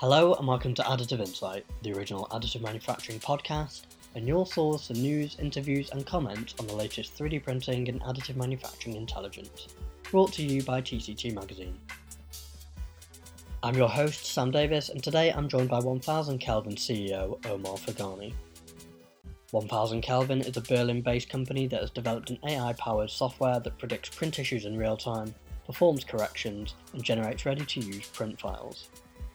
Hello and welcome to Additive Insight, the original additive manufacturing podcast, and your source for news, interviews and comments on the latest 3D printing and additive manufacturing intelligence, brought to you by TCT Magazine. I'm your host Sam Davis, and today I'm joined by 1000 Kelvin CEO Omar Faghani. 1000 Kelvin is a Berlin-based company that has developed an AI-powered software that predicts print issues in real time, performs corrections, and generates ready-to-use print files.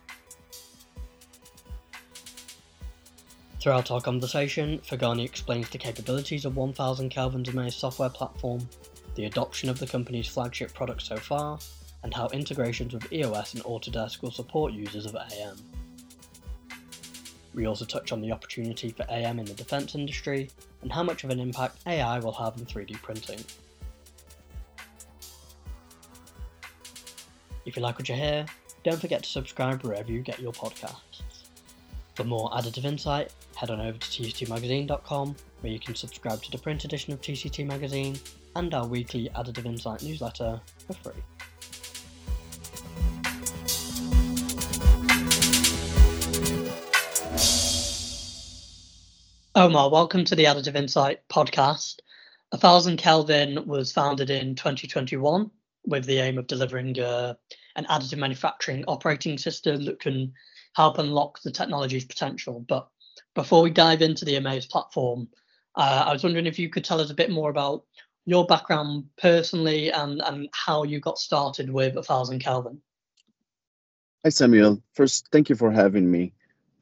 Throughout our conversation, Faghani explains the capabilities of 1000 Kelvin's Amaze software platform, the adoption of the company's flagship product so far, and how integrations with EOS and Autodesk will support users of AM. We also touch on the opportunity for AM in the defense industry and how much of an impact AI will have in 3D printing. If you like what you hear, don't forget to subscribe wherever you get your podcasts. For more Additive Insight, head on over to tctmagazine.com, where you can subscribe to the print edition of TCT Magazine and our weekly Additive Insight newsletter for free. Omar, welcome to the Additive Insight podcast. 1000 Kelvin was founded in 2021 with the aim of delivering an additive manufacturing operating system that can help unlock the technology's potential. But before we dive into the Amaze platform, I was wondering if you could tell us a bit more about your background personally and how you got started with 1000 Kelvin. Hi, Samuel. First, thank you for having me.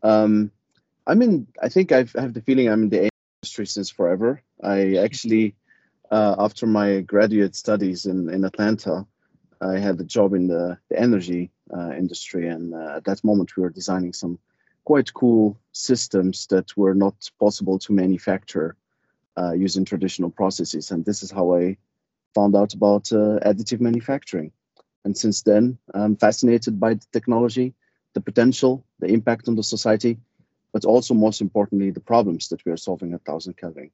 I think I have the feeling I'm in the industry since forever. I actually, after my graduate studies in Atlanta, I had a job in the energy industry, and at that moment we were designing some quite cool systems that were not possible to manufacture using traditional processes. And this is how I found out about additive manufacturing. And since then, I'm fascinated by the technology, the potential, the impact on the society, but also most importantly, the problems that we are solving at 1000 Kelvin.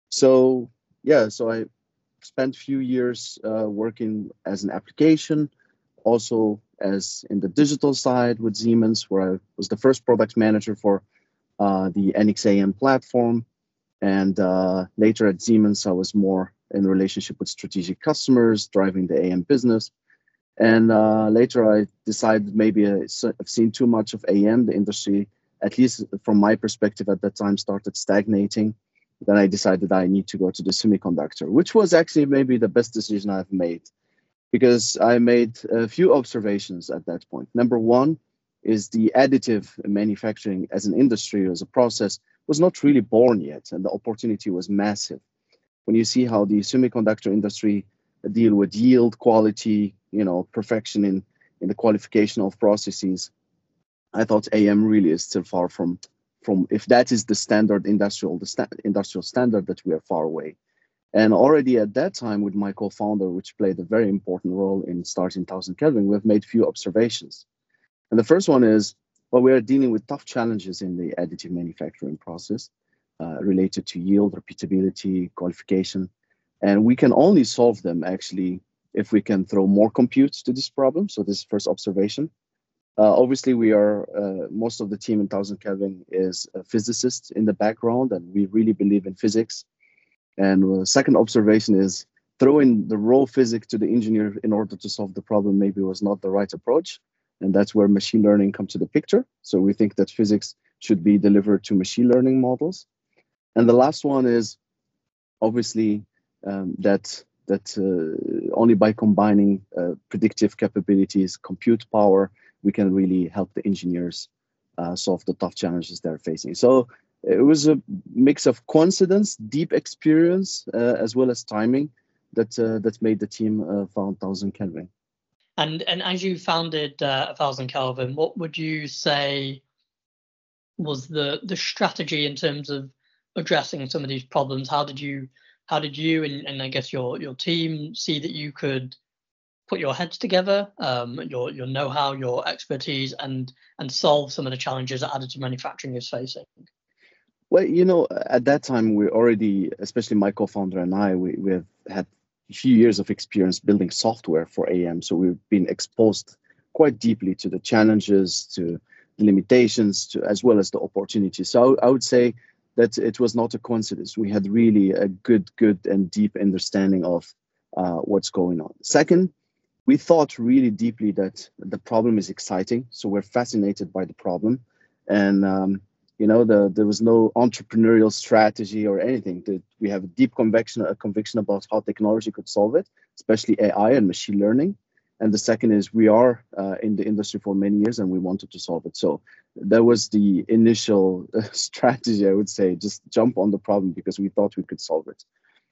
So I spent a few years working as an application, also as in the digital side with Siemens, where I was the first product manager for the NXAM platform. And later at Siemens, I was more in relationship with strategic customers, driving the AM business. And later I decided maybe I've seen too much of AM. The industry, at least from my perspective at that time, started stagnating. Then I decided I need to go to the semiconductor, which was actually maybe the best decision I've made, because I made a few observations at that point. Number one is the additive manufacturing as an industry, as a process, was not really born yet, and the opportunity was massive. When you see how the semiconductor industry deal with yield, quality, perfection in the qualification of processes, I thought AM really is still far from if that is the standard industrial standard, that we are far away. And already at that time with my co-founder, which played a very important role in starting 1000 Kelvin, we've made few observations. And the first one is, we are dealing with tough challenges in the additive manufacturing process related to yield, repeatability, qualification. And we can only solve them actually if we can throw more compute to this problem. So this is first observation. Obviously, we are, most of the team in 1000 Kelvin is a physicist in the background, and we really believe in physics. And the second observation is throwing the raw physics to the engineer in order to solve the problem maybe was not the right approach. And that's where machine learning comes to the picture. So we think that physics should be delivered to machine learning models. And the last one is obviously that only by combining predictive capabilities, compute power, we can really help the engineers solve the tough challenges they're facing. So it was a mix of coincidence, deep experience, as well as timing that made the team found 1000 Kelvin. And as you founded 1000 Kelvin, what would you say was the strategy in terms of addressing some of these problems? How did you and I guess your team see that you could put your heads together, your know-how, your expertise, and solve some of the challenges that additive manufacturing is facing? Well, at that time, we already, especially my co-founder and I, we have had a few years of experience building software for AM. So we've been exposed quite deeply to the challenges, to the limitations to, as well as the opportunities. So I would say that it was not a coincidence. We had really a good and deep understanding of what's going on. Second, we thought really deeply that the problem is exciting, so we're fascinated by the problem, and there was no entrepreneurial strategy or anything. We have a deep conviction about how technology could solve it, especially AI and machine learning. And the second is we are in the industry for many years and we wanted to solve it. So that was the initial strategy, I would say, just jump on the problem because we thought we could solve it.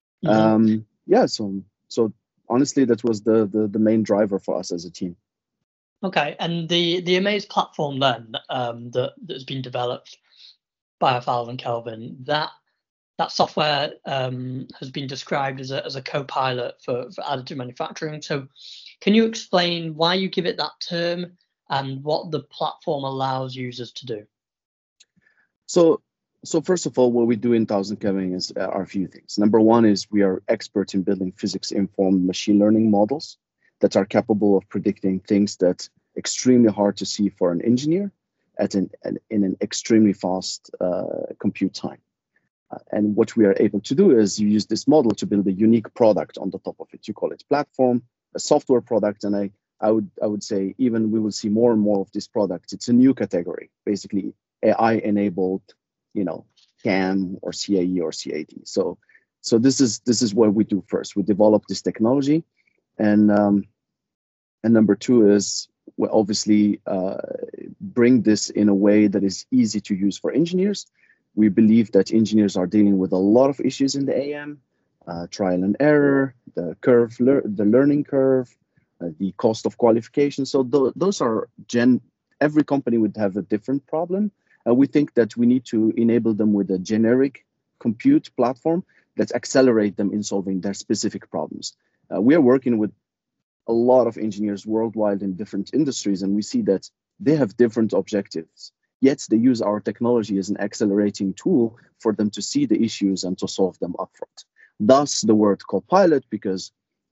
So honestly, that was the main driver for us as a team. Okay, and the Amaze platform then that's been developed by Afal and Kelvin, that software has been described as a co-pilot for additive manufacturing. So can you explain why you give it that term and what the platform allows users to do? So first of all, what we do in 1000 Kelvin are a few things. Number one is we are experts in building physics-informed machine learning models that are capable of predicting things that extremely hard to see for an engineer in an extremely fast compute time. And what we are able to do is you use this model to build a unique product on the top of it. You call it platform, a software product, and I would say even we will see more and more of this product. It's a new category, basically AI-enabled, CAM or CAE or CAD. So this is what we do first. We develop this technology, and number two is we obviously bring this in a way that is easy to use for engineers. We believe that engineers are dealing with a lot of issues in the AM, trial and error, the learning curve, the cost of qualification. So those are every company would have a different problem. We think that we need to enable them with a generic compute platform that accelerate them in solving their specific problems. We are working with a lot of engineers worldwide in different industries, and we see that they have different objectives. Yet they use our technology as an accelerating tool for them to see the issues and to solve them upfront. Thus the word co-pilot, because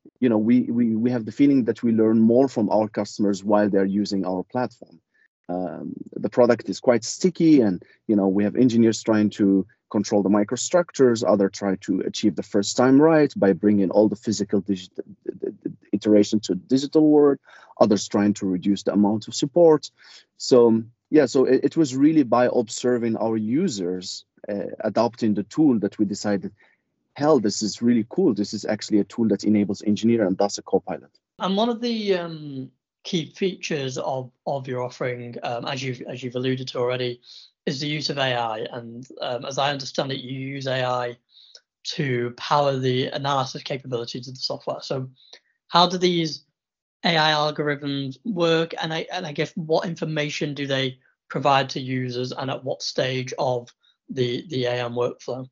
we have the feeling that we learn more from our customers while they're using our platform. The product is quite sticky, and we have engineers trying to control the microstructures, others try to achieve the first time right by bringing all the physical iteration to the digital world, others trying to reduce the amount of support. So it was really by observing our users adopting the tool that we decided, hell, this is really cool. This is actually a tool that enables engineer and thus a co-pilot. And one of the key features of your offering, as you've alluded to already, is the use of AI. And as I understand it, you use AI to power the analysis capabilities of the software. So how do these AI algorithms work? And I guess what information do they provide to users and at what stage of the AM workflow?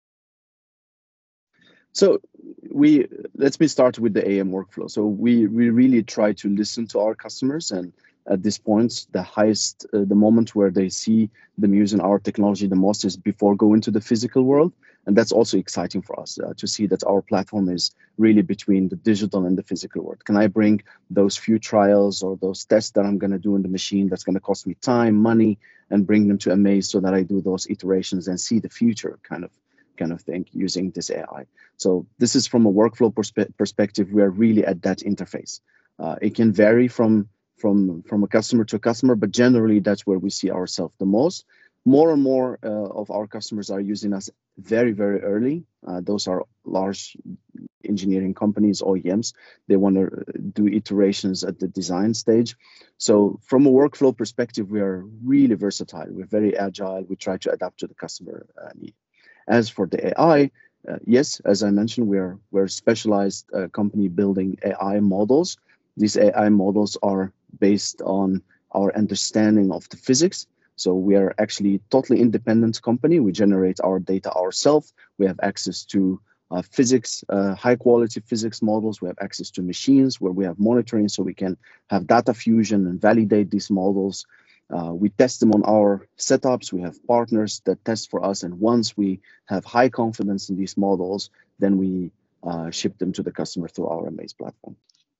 So let me start with the AM workflow. So we really try to listen to our customers, and at this point, the moment where they see them using our technology the most is before going to the physical world. And that's also exciting for us to see that our platform is really between the digital and the physical world. Can I bring those few trials or those tests that I'm going to do in the machine that's going to cost me time, money, and bring them to Amaze so that I do those iterations and see the future kind of thing using this AI. So this is from a workflow perspective, we are really at that interface. It can vary from a customer to a customer, but generally that's where we see ourselves the most. More and more of our customers are using us very, very early. Those are large engineering companies, OEMs. They want to do iterations at the design stage. So from a workflow perspective, we are really versatile. We're very agile. We try to adapt to the customer need. As for the AI, yes, as I mentioned, we're a specialized company building AI models. These AI models are based on our understanding of the physics. So we are actually a totally independent company. We generate our data ourselves. We have access to physics, high quality physics models. We have access to machines where we have monitoring, so we can have data fusion and validate these models. We test them on our setups. We have partners that test for us. And once we have high confidence in these models, then we ship them to the customer through our Amaze platform.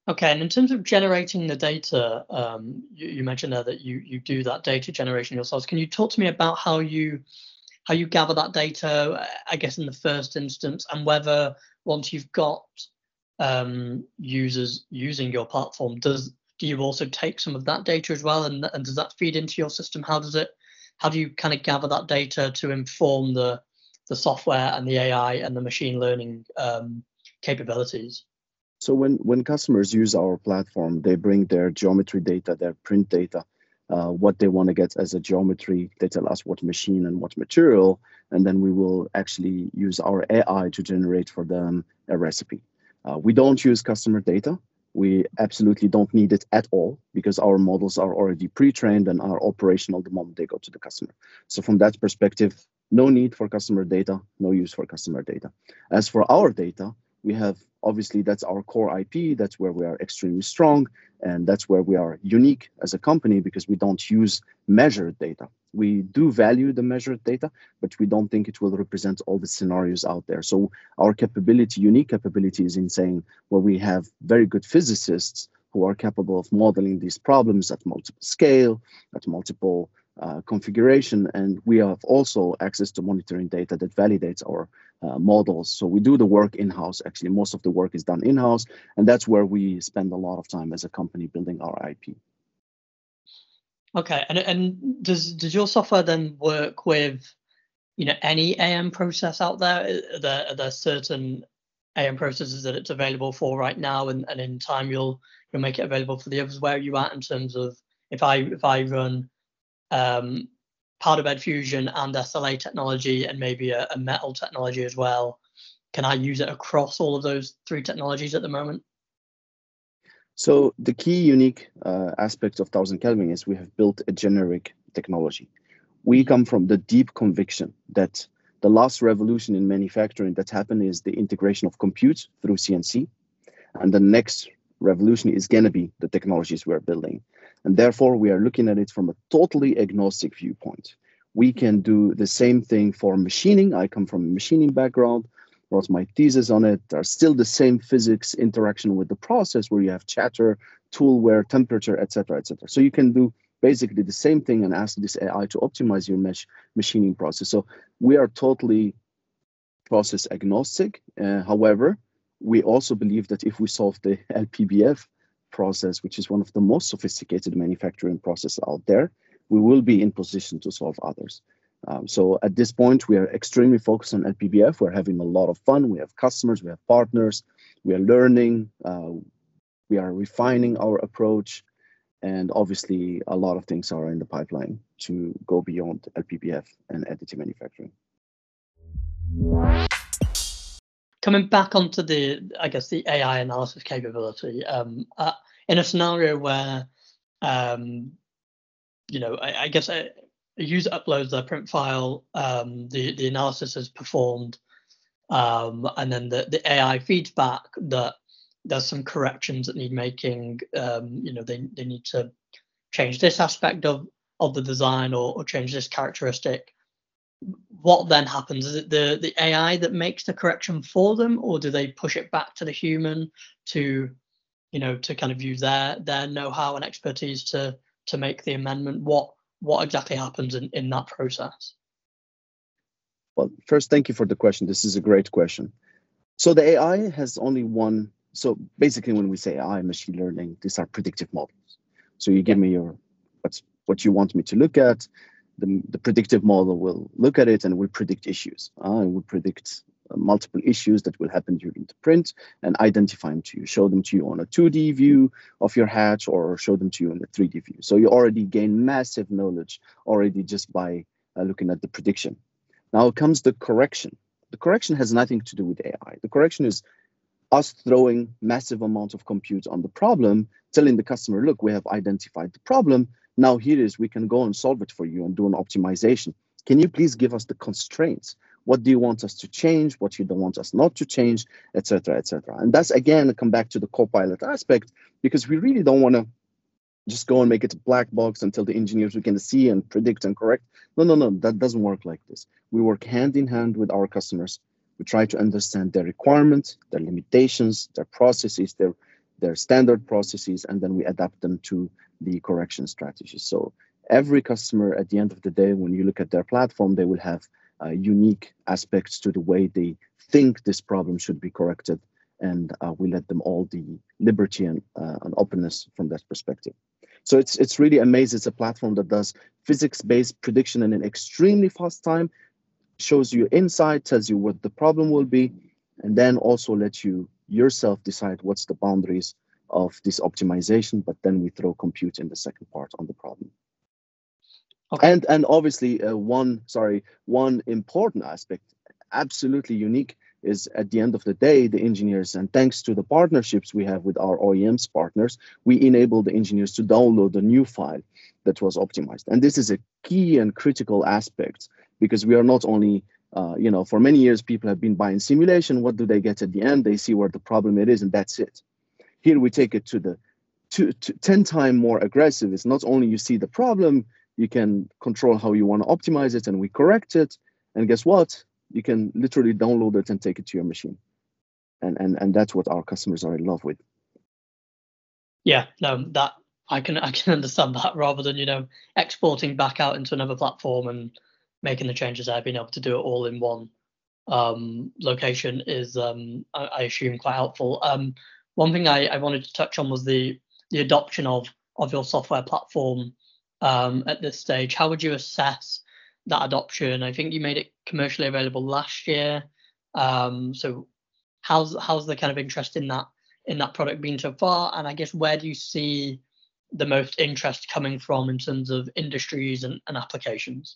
Okay, and in terms of generating the data, you mentioned there that you do that data generation yourselves. Can you talk to me about how you gather that data, I guess in the first instance, and whether once you've got users using your platform, do you also take some of that data as well, and does that feed into your system? How do you kind of gather that data to inform the software and the AI and the machine learning capabilities? So when customers use our platform, they bring their geometry data, their print data, what they want to get as a geometry. They tell us what machine and what material, and then we will actually use our AI to generate for them a recipe. We don't use customer data. We absolutely don't need it at all because our models are already pre-trained and are operational the moment they go to the customer. So from that perspective, no need for customer data, no use for customer data. As for our data, we have obviously that's our core IP. That's where we are extremely strong, and that's where we are unique as a company because we don't use measured data. We do value the measured data, but we don't think it will represent all the scenarios out there. So our capability, unique capability, is in saying, well, we have very good physicists who are capable of modeling these problems at multiple scale, at multiple configuration, and we have also access to monitoring data that validates our models. So we do the work in-house. Actually, most of the work is done in-house, and that's where we spend a lot of time as a company building our IP. Okay, and does your software then work with any AM process out there? Are there certain AM processes that it's available for right now, and in time you'll make it available for the others? Where are you at in terms of if I run powder bed fusion and SLA technology and maybe a metal technology as well, can I use it across all of those three technologies at the moment? So the key unique aspect of 1000 Kelvin is we have built a generic technology. We come from the deep conviction that the last revolution in manufacturing that happened is the integration of compute through CNC. And the next revolution is going to be the technologies we're building. And therefore, we are looking at it from a totally agnostic viewpoint. We can do the same thing for machining. I come from a machining background, wrote my thesis on it. There's still the same physics interaction with the process where you have chatter, tool wear, temperature, etc., etc. So you can do basically the same thing and ask this AI to optimize your machining process. So we are totally process agnostic. However, we also believe that if we solve the LPBF process, which is one of the most sophisticated manufacturing processes out there, we will be in position to solve others. So at this point, we are extremely focused on LPBF. We're having a lot of fun. We have customers, we have partners, we are learning, we are refining our approach, and obviously a lot of things are in the pipeline to go beyond LPBF and additive manufacturing. Coming back onto I guess the AI analysis capability, in a scenario where, I guess a user uploads their print file, the analysis is performed, and then the AI feeds back that there's some corrections that need making. They need to change this aspect of the design or change this characteristic. What then happens? Is it the AI that makes the correction for them, or do they push it back to the human to kind of use their know-how and expertise to make the amendment? What exactly happens in that process? Well, first, thank you for the question. This is a great question. So the AI has only one. So basically, when we say AI, machine learning, these are predictive models. So you give me what you want me to look at. The predictive model will look at it and will predict issues. It will predict multiple issues that will happen during the print and identify them to you, show them to you on a 2D view of your hatch or show them to you in a 3D view. So you already gain massive knowledge already just by looking at the prediction. Now comes the correction. The correction has nothing to do with AI. The correction is us throwing massive amounts of compute on the problem, telling the customer, look, we have identified the problem. Now here is, we can go and solve it for you and do an optimization. Can you please give us the constraints? What do you want us to change? What you don't want us not to change, etc., etc. And that's, again, come back to the Copilot aspect, because we really don't want to just go and make it a black box and tell the engineers we can see and predict and correct. No, that doesn't work like this. We work hand in hand with our customers. We try to understand their requirements, their limitations, their processes, their their standard processes, and then we adapt them to the correction strategies. So every customer, at the end of the day, when you look at their platform, they will have unique aspects to the way they think this problem should be corrected, and we let them all the liberty and openness from that perspective. So it's really amazing. It's a platform that does physics-based prediction in an extremely fast time, shows you insight, tells you what the problem will be, and then also lets you yourself decide what's the boundaries of this optimization. But then we throw compute in the second part on the problem. Okay. And obviously one important aspect, absolutely unique, is at the end of the day, the engineers, and thanks to the partnerships we have with our OEMs partners, we enable the engineers to download a new file that was optimized. And this is a key and critical aspect, because we are not only, for many years, people have been buying simulation. What do they get at the end? They see where the problem it is, and that's it. Here we take it to the 10 times more aggressive. It's not only you see the problem, you can control how you want to optimize it, and we correct it. And guess what? You can literally download it and take it to your machine. And that's what our customers are in love with. Yeah, no, that I can understand that, rather than, exporting back out into another platform and making the changes there, being able to do it all in one location is, I assume, quite helpful. One thing I wanted to touch on was the adoption of your software platform at this stage. How would you assess that adoption? I think you made it commercially available last year. So how's the kind of interest in that product been so far? And I guess, where do you see the most interest coming from in terms of industries and applications?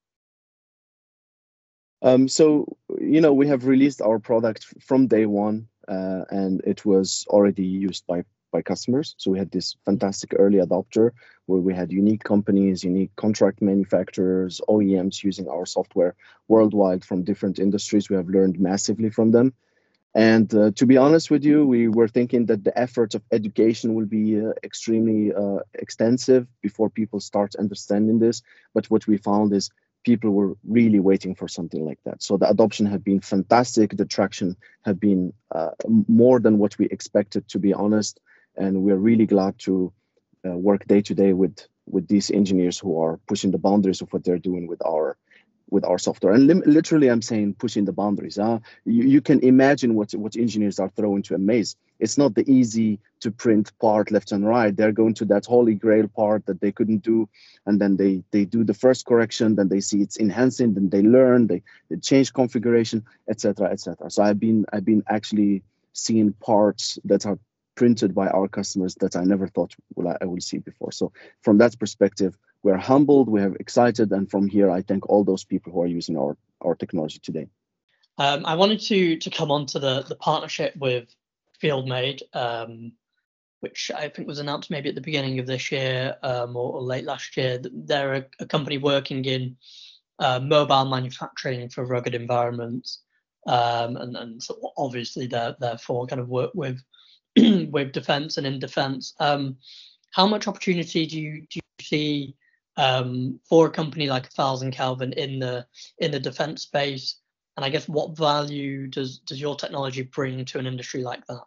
So we have released our product from day one, and it was already used by customers. So we had this fantastic early adopter where we had unique companies, unique contract manufacturers, OEMs using our software worldwide from different industries. We have learned massively from them. And to be honest with you, we were thinking that the efforts of education will be extremely extensive before people start understanding this. But what we found is people were really waiting for something like that. So the adoption have been fantastic. The traction have been more than what we expected, to be honest. And we're really glad to work day to day with these engineers who are pushing the boundaries of what they're doing with our software. And literally, I'm saying pushing the boundaries. You can imagine what engineers are throwing to a maze. It's not the easy to print part left and right. They're going to that holy grail part that they couldn't do, and then they do the first correction, then they see it's enhancing, then they learn, they change configuration, etc., etc. So I've been actually seeing parts that are printed by our customers that I never thought I will see before. So from that perspective, we're humbled, we're excited, and from here, I thank all those people who are using our technology today. I wanted to come on to the partnership with FieldMade, which I think was announced maybe at the beginning of this year or late last year. They're a company working in mobile manufacturing for rugged environments, and so obviously therefore kind of work with with defense and in defense. How much opportunity do you see for a company like 1000 Kelvin in the defense space? And I guess, what value does your technology bring to an industry like that?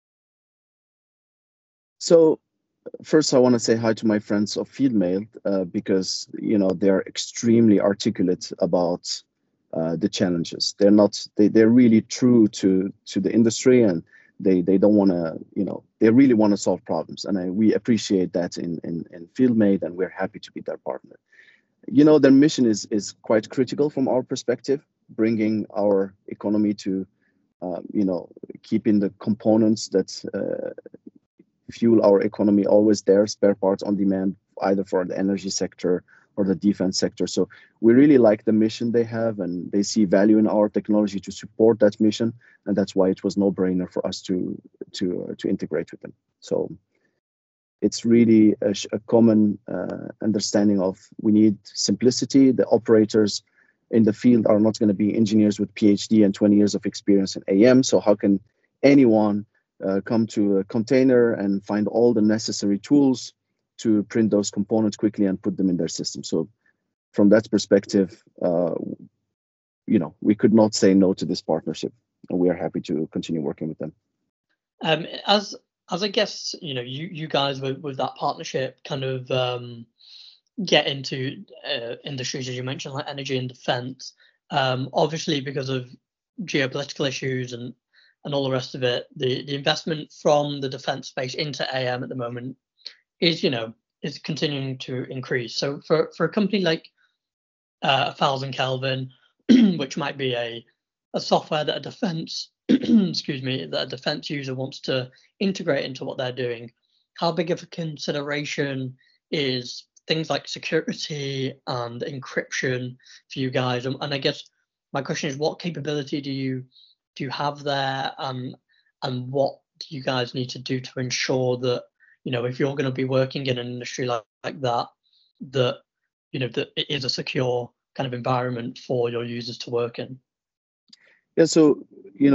So first, I want to say hi to my friends of FieldMade because they're extremely articulate about the challenges. They're really true to the industry, and they don't want to, they really want to solve problems, and we appreciate that in FieldMade, and we're happy to be their partner. Their mission is quite critical from our perspective, bringing our economy to, keeping the components that fuel our economy always there, spare parts on demand, either for the energy sector or the defense sector. So we really like the mission they have, and they see value in our technology to support that mission, and that's why it was no-brainer for us to integrate with them. So it's really a common understanding of we need simplicity. The operators in the field are not going to be engineers with PhD and 20 years of experience in AM. So how can anyone come to a container and find all the necessary tools to print those components quickly and put them in their system? So from that perspective, we could not say no to this partnership, and we are happy to continue working with them. As as I guess, you guys with that partnership kind of get into industries, as you mentioned, like energy and defense. Obviously, because of geopolitical issues and all the rest of it, the investment from the defense space into AM at the moment is, is continuing to increase. So for a company like 1000 Kelvin, which might be a software that a defense excuse me, that a defense user wants to integrate into what they're doing, how big of a consideration is things like security and encryption for you guys? And I guess my question is, what capability do you have there, and what do you guys need to do to ensure that, if you're going to be working in an industry like that, that that it is a secure kind of environment for your users to work in? Yeah, so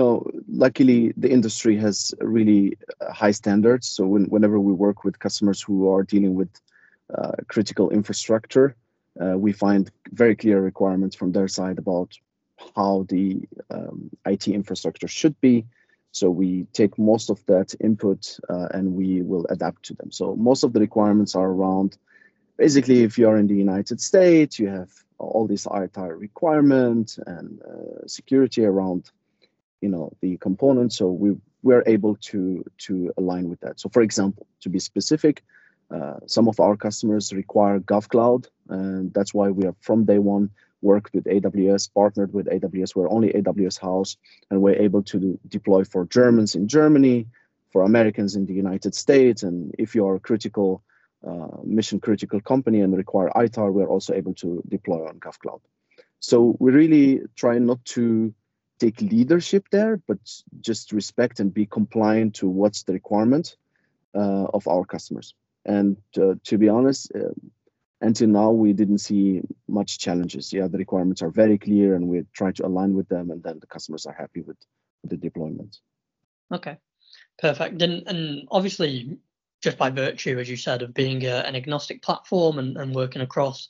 luckily the industry has really high standards. So whenever we work with customers who are dealing with critical infrastructure, we find very clear requirements from their side about how the IT infrastructure should be. So we take most of that input and we will adapt to them. So most of the requirements are around, basically, if you are in the United States, you have all these ITAR requirements and security around, the components. So we're able to align with that. So, for example, to be specific, some of our customers require GovCloud, and that's why we have from day one worked with AWS, partnered with AWS. We're only AWS house, and we're able to deploy for Germans in Germany, for Americans in the United States, and if you are a critical mission critical company and require ITAR, we're also able to deploy on GovCloud. So we really try not to take leadership there, but just respect and be compliant to what's the requirement of our customers. And to be honest, until now, we didn't see much challenges. Yeah, the requirements are very clear and we try to align with them, and then the customers are happy with the deployment. Okay, perfect. And obviously, just by virtue, as you said, of being an agnostic platform and working across,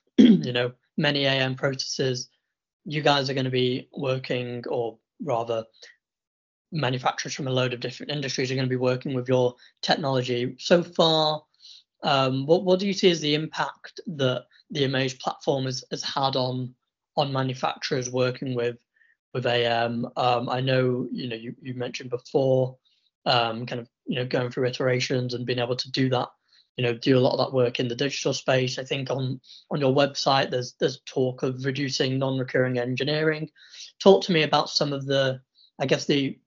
many AM processes, you guys are going to be working, or rather, manufacturers from a load of different industries are going to be working with your technology. So far, what do you see as the impact that the Amaze platform has had on manufacturers working with AM? I know you mentioned before, kind of going through iterations and being able to do that, do a lot of that work in the digital space. I think on your website there's talk of reducing non-recurring engineering. Talk to me about some of the, I guess, the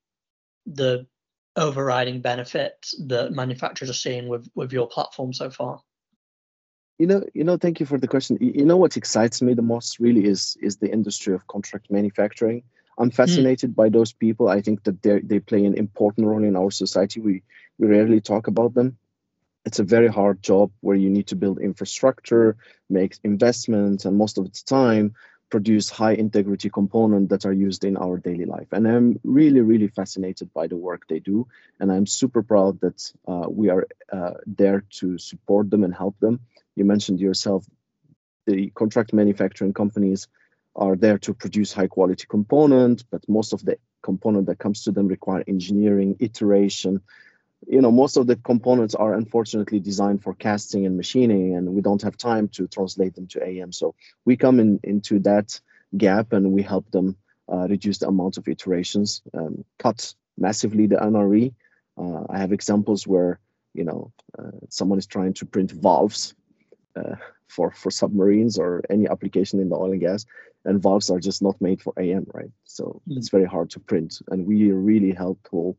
overriding benefits that manufacturers are seeing with your platform so far. Thank you for the question. What excites me the most really is the industry of contract manufacturing. I'm fascinated by those people. I think that they play an important role in our society. We rarely talk about them. It's a very hard job where you need to build infrastructure, make investments, and most of the time produce high integrity components that are used in our daily life. And I'm really, really fascinated by the work they do. And I'm super proud that we are there to support them and help them. You mentioned yourself, the contract manufacturing companies are there to produce high quality components, but most of the component that comes to them require engineering, iteration. Most of the components are unfortunately designed for casting and machining, and we don't have time to translate them to AM. So we come into that gap and we help them reduce the amount of iterations, cut massively the NRE. I have examples where someone is trying to print valves for submarines or any application in the oil and gas, and valves are just not made for AM, right? So it's very hard to print, and we are really helpful.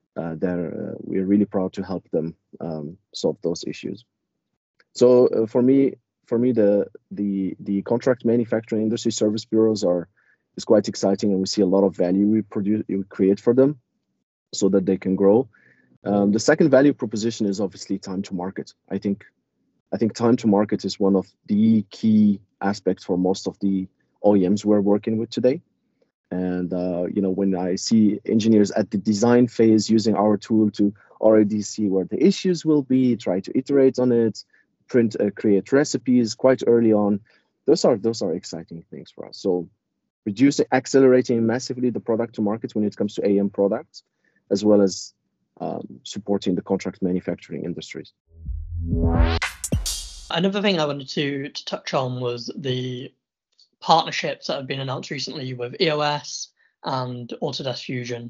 We're really proud to help them solve those issues. So for me, the contract manufacturing industry service bureaus is quite exciting, and we see a lot of value we create for them, so that they can grow. The second value proposition is obviously time to market. I think time to market is one of the key aspects for most of the OEMs we're working with today. And when I see engineers at the design phase using our tool to already see where the issues will be, try to iterate on it, create recipes quite early on, those are exciting things for us. So accelerating massively the product to market when it comes to AM products, as well as supporting the contract manufacturing industries. Another thing I wanted to touch on was the partnerships that have been announced recently with EOS and Autodesk Fusion.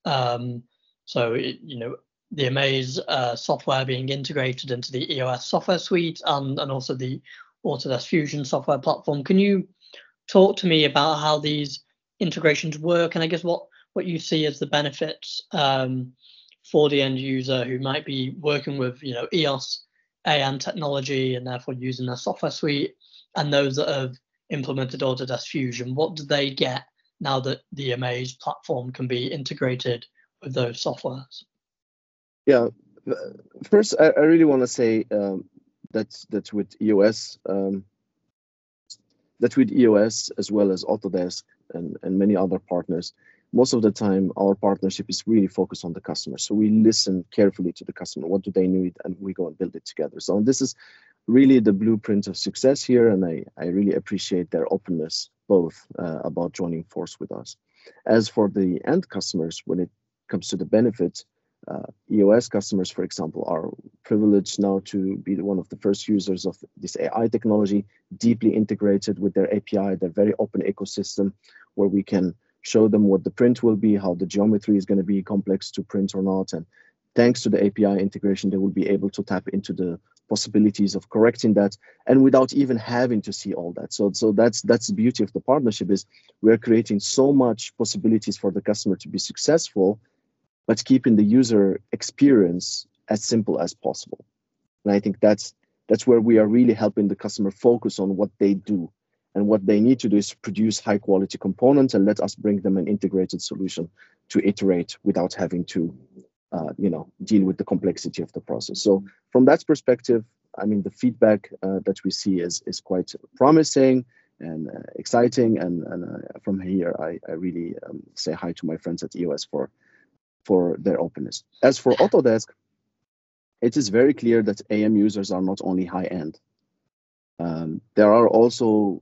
The Amaze software being integrated into the EOS software suite and also the Autodesk Fusion software platform. Can you talk to me about how these integrations work, and I guess what you see as the benefits for the end user who might be working with EOS AM technology and therefore using their software suite, and those that have implemented Autodesk Fusion? What do they get now that the Amaze platform can be integrated with those softwares? Yeah, first I really want to say that with EOS, as well as Autodesk and many other partners, most of the time our partnership is really focused on the customer. So we listen carefully to the customer. What do they need? And we go and build it together. So this is really the blueprint of success here. And I really appreciate their openness, both about joining force with us. As for the end customers, when it comes to the benefit, EOS customers, for example, are privileged now to be one of the first users of this AI technology, deeply integrated with their API, their very open ecosystem, where we can show them what the print will be, how the geometry is going to be complex to print or not. And thanks to the API integration, they will be able to tap into the possibilities of correcting that, and without even having to see all that. So that's the beauty of the partnership, is we're creating so much possibilities for the customer to be successful, but keeping the user experience as simple as possible. And I think that's where we are really helping the customer focus on what they do. And what they need to do is produce high quality components and let us bring them an integrated solution to iterate without having to deal with the complexity of the process. So from that perspective, I mean, the feedback that we see is quite promising and exciting. And from here, I really say hi to my friends at EOS for their openness. As for Autodesk, it is very clear that AM users are not only high-end. There are also,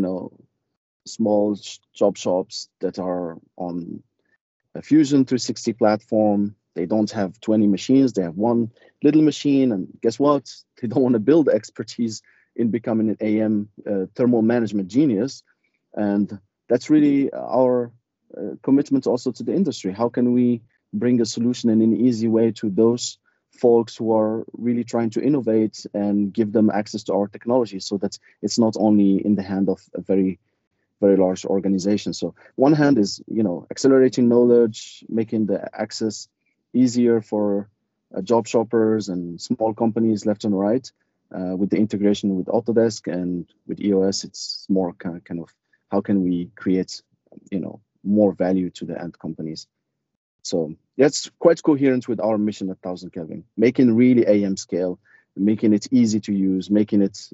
small job shops that are on a Fusion 360 platform. They don't have 20 machines. They have one little machine. And guess what? They don't want to build expertise in becoming an AM thermal management genius. And that's really our commitment also to the industry. How can we bring a solution in an easy way to those folks who are really trying to innovate and give them access to our technology, so that it's not only in the hand of a very, very large organization. So one hand is, accelerating knowledge, making the access easier for job shoppers and small companies left and right. With the integration with Autodesk and with EOS, it's more kind of how can we create, more value to the end companies. So that's quite coherent with our mission at 1000 Kelvin, making really AM scale, making it easy to use, making it,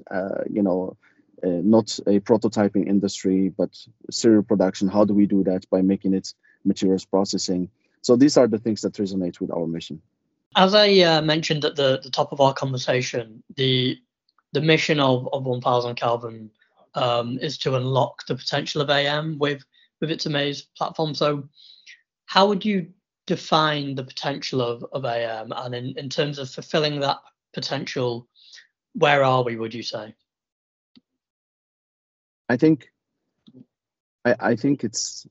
not a prototyping industry, but serial production. How do we do that? By making it materials processing. So these are the things that resonate with our mission. As I mentioned at the top of our conversation, the mission of 1000 Kelvin is to unlock the potential of AM with its Amaze platform. So how would you define the potential of AM, and in terms of fulfilling that potential, where are we, would you say? I think it's,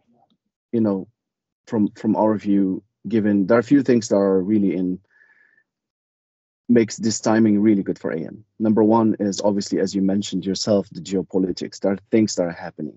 from our view, given there are a few things that are really makes this timing really good for AM. Number one is obviously, as you mentioned yourself, the geopolitics. There are things that are happening.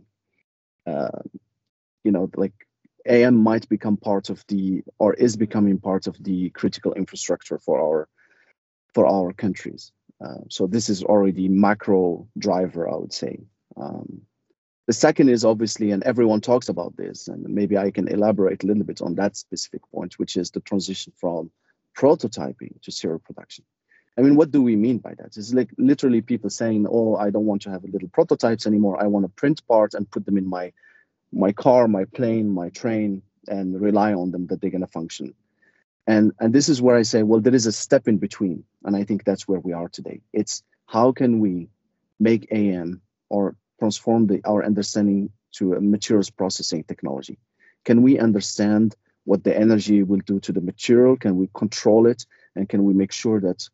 Like AM might become part of is becoming part of the critical infrastructure for our countries. So this is already macro driver, I would say. The second is obviously, and everyone talks about this, and maybe I can elaborate a little bit on that specific point, which is the transition from prototyping to serial production. I mean, what do we mean by that? It's like literally people saying, oh, I don't want to have little prototypes anymore. I want to print parts and put them in my car, my plane, my train, and rely on them that they're going to function. And this is where I say, well, there is a step in between. And I think that's where we are today. It's how can we make AM or transform our understanding to a materials processing technology? Can we understand what the energy will do to the material. Can we control it? And can we make sure that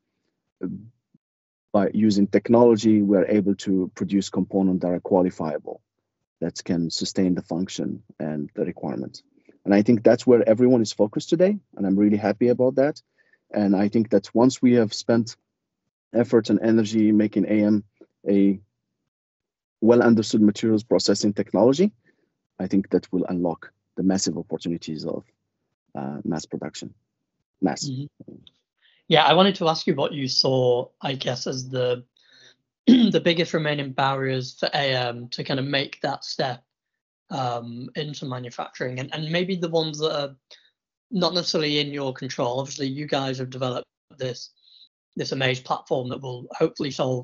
by using technology, we're able to produce components that are qualifiable, that can sustain the function and the requirement. And I think that's where everyone is focused today. And I'm really happy about that. And I think that once we have spent effort and energy making AM a well understood materials processing technology, I think that will unlock the massive opportunities of mass production. Mm-hmm. Yeah, I wanted to ask you what you saw, I guess, as the the biggest remaining barriers for AM to kind of make that step into manufacturing, and maybe the ones that are not necessarily in your control. Obviously, you guys have developed this Amaze platform that will hopefully solve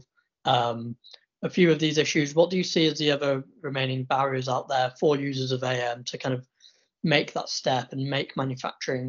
a few of these issues. What do you see as the other remaining barriers out there for users of AM to kind of make that step and make manufacturing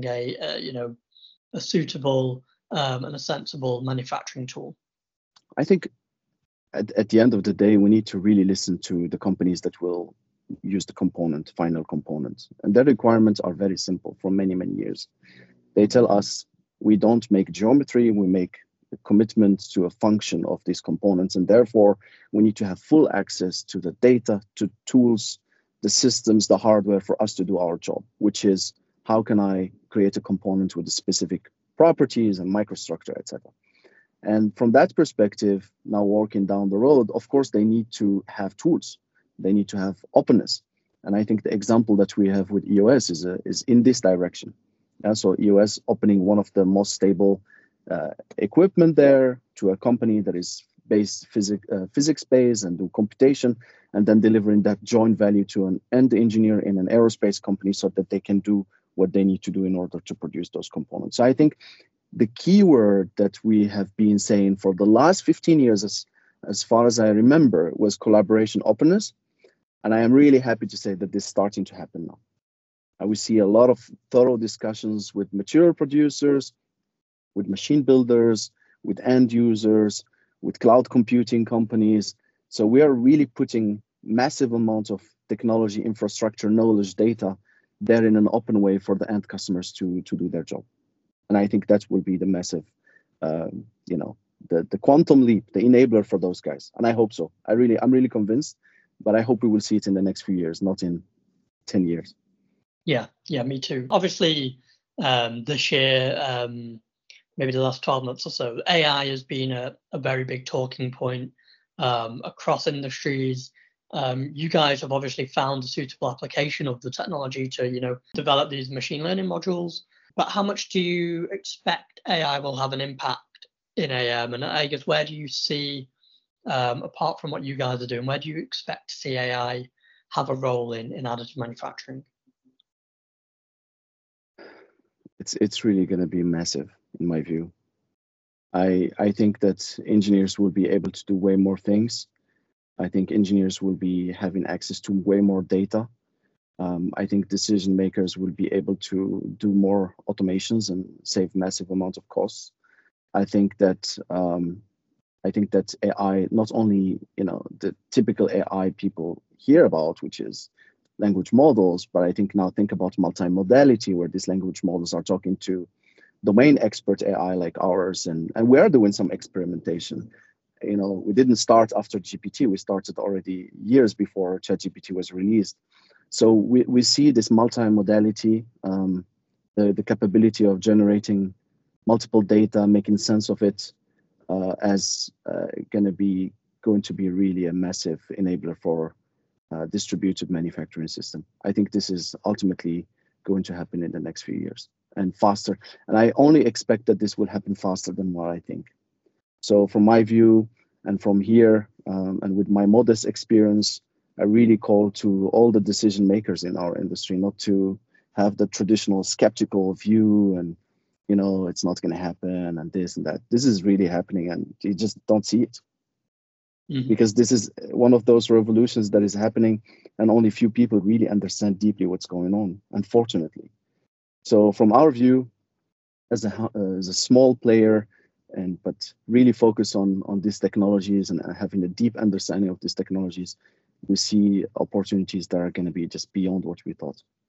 a suitable and a sensible manufacturing tool? I think at the end of the day, we need to really listen to the companies that will use the final component. And their requirements are very simple for many, many years. They tell us we don't make geometry, we make a commitment to a function of these components. And therefore, we need to have full access to the data, to tools, the systems, the hardware for us to do our job, which is how can I create a component with the specific properties and microstructure, etc. And from that perspective, now working down the road, of course, they need to have tools. They need to have openness. And I think the example that we have with EOS is in this direction. So EOS opening one of the most stable equipment there to a company that is based physics-based and do computation, and then delivering that joint value to an end engineer in an aerospace company so that they can do what they need to do in order to produce those components. So I think the key word that we have been saying for the last 15 years, as far as I remember, was collaboration, openness. And I am really happy to say that this is starting to happen now. We see a lot of thorough discussions with material producers, with machine builders, with end users, with cloud computing companies. So we are really putting massive amounts of technology, infrastructure, knowledge, data there in an open way for the end customers to do their job. And I think that will be the massive, the quantum leap, the enabler for those guys. And I hope so. I'm really convinced, but I hope we will see it in the next few years, not in 10 years. Yeah, me too. Obviously, this year, maybe the last 12 months or so, AI has been a very big talking point across industries. You guys have obviously found a suitable application of the technology to, develop these machine learning modules. But how much do you expect AI will have an impact in AM? And I guess where do you see, apart from what you guys are doing, where do you expect to see AI have a role in additive manufacturing? It's really going to be massive in my view. I think that engineers will be able to do way more things. I think engineers will be having access to way more data. I think decision makers will be able to do more automations and save massive amounts of costs. I think that AI, not only the typical AI people hear about, which is language models, but I think now think about multimodality, where these language models are talking to domain expert AI like ours, and we are doing some experimentation. We didn't start after GPT. We started already years before ChatGPT was released. So we see this multimodality, the capability of generating multiple data, making sense of it, as going to be really a massive enabler for distributed manufacturing system. I think this is ultimately going to happen in the next few years and faster. And I only expect that this will happen faster than what I think. So from my view and from here, and with my modest experience, I really call to all the decision makers in our industry not to have the traditional skeptical view and, it's not going to happen and this and that. This is really happening and you just don't see it. Mm-hmm. Because this is one of those revolutions that is happening and only few people really understand deeply what's going on, unfortunately. So from our view, as a small player, but really focus on these technologies and having a deep understanding of these technologies, we see opportunities that are going to be just beyond what we thought.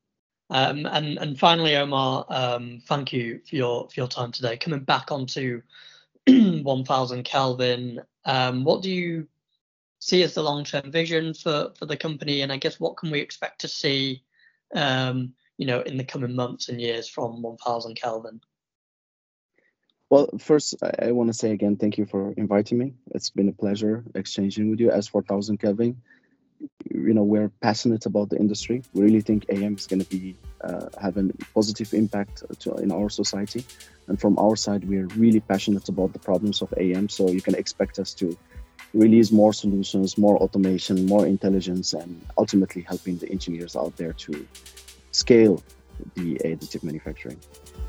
And finally, Omar, thank you for your time today. Coming back onto 1000 Kelvin, what do you see as the long-term vision for the company, and I guess what can we expect to see, in the coming months and years from 1000 Kelvin? Well, first, I want to say again, thank you for inviting me. It's been a pleasure exchanging with you. As for 1000 Kelvin, we're passionate about the industry. We really think AM is going to be have a positive impact in our society. And from our side, we're really passionate about the problems of AM. So you can expect us to release more solutions, more automation, more intelligence, and ultimately helping the engineers out there to scale the additive manufacturing.